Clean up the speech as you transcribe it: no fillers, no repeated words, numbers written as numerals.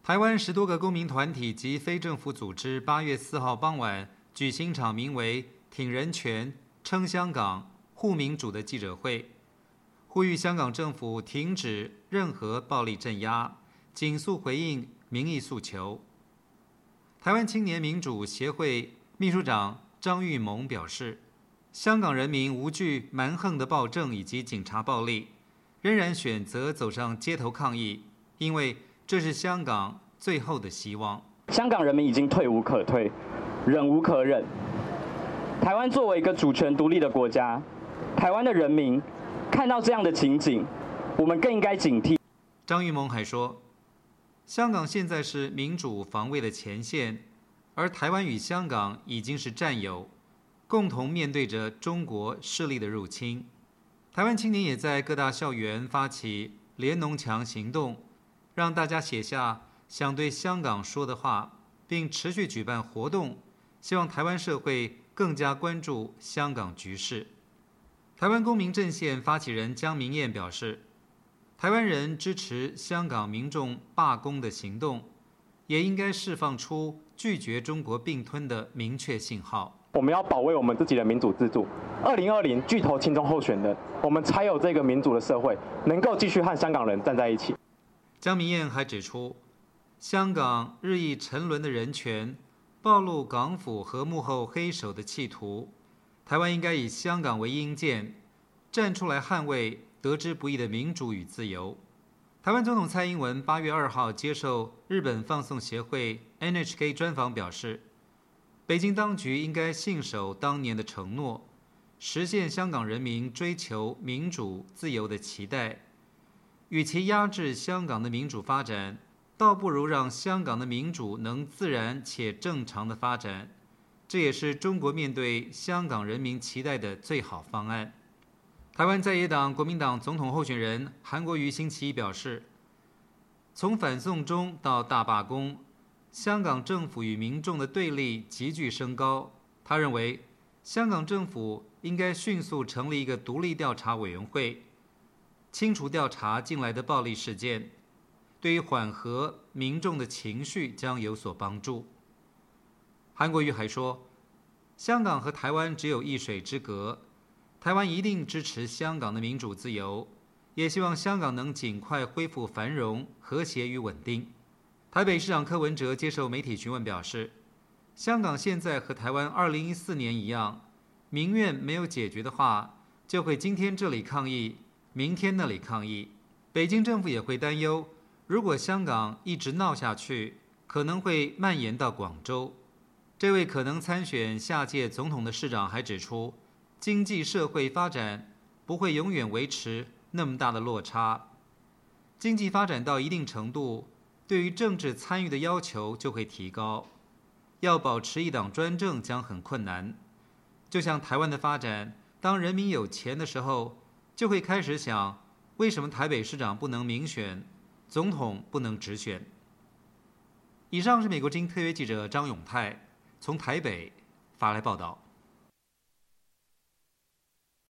台湾10多个公民团体及非政府组织8月4号傍晚举行场名为“挺人权、撑香港、护民主”的记者会，呼吁香港政府停止任何暴力镇压，紧速回应民意诉求。台湾青年民主协会秘书长张玉萌表示，香港人民无惧蛮横的暴政以及警察暴力，仍然选择走上街头抗议，因为这是香港最后的希望。 香港人民已经退无可退，忍无可忍。台湾作为一个主权独立的国家，台湾的人民看到这样的情景，我们更应该警惕。 张玉萌还说，香港现在是民主防卫的前线，而台湾与香港已经是战友，共同面对着中国势力的入侵。台湾青年也在各大校园发起联农墙行动，让大家写下想对香港说的话，并持续举办活动，希望台湾社会更加关注香港局势。台湾公民阵线发起人江明燕表示，台湾人支持香港民众罢工的行动，也应该释放出拒绝中国并吞的明确信号。 我们要保卫我们自己的民主自主。2020拒投亲中候选人，我们才有这个民主的社会，能够继续和香港人站在一起。 江明燕还指出，香港日益沉沦的人权，暴露港府和幕后黑手的企图，台湾应该以香港为鹰箭，站出来捍卫得之不易的民主与自由。台湾总统蔡英文8月2号接受日本放送协会 NHK 专访表示，北京当局应该信守当年的承诺，实现香港人民追求民主自由的期待。与其压制香港的民主发展，倒不如让香港的民主能自然且正常的发展，这也是中国面对香港人民期待的最好方案。台湾在野党国民党总统候选人韩国瑜星期一表示，从反送中到大罢工，香港政府与民众的对立急剧升高。他认为，香港政府应该迅速成立一个独立调查委员会，清楚调查近来的暴力事件，对于缓和民众的情绪将有所帮助。韩国瑜还说，香港和台湾只有一水之隔，台湾一定支持香港的民主自由，也希望香港能尽快恢复繁荣、和谐与稳定。台北市长柯文哲接受媒体询问表示，香港现在和台湾2014年一样，民怨没有解决的话，就会今天这里抗议，明天那里抗议。北京政府也会担忧，如果香港一直闹下去，可能会蔓延到广州。这位可能参选下届总统的市长还指出，经济社会发展不会永远维持那么大的落差，经济发展到一定程度，对于政治参与的要求就会提高，要保持一党专政将很困难。就像台湾的发展，当人民有钱的时候，就会开始想，为什么台北市长不能民选，总统不能直选。以上是美国之音特约记者张永泰从台北发来报道。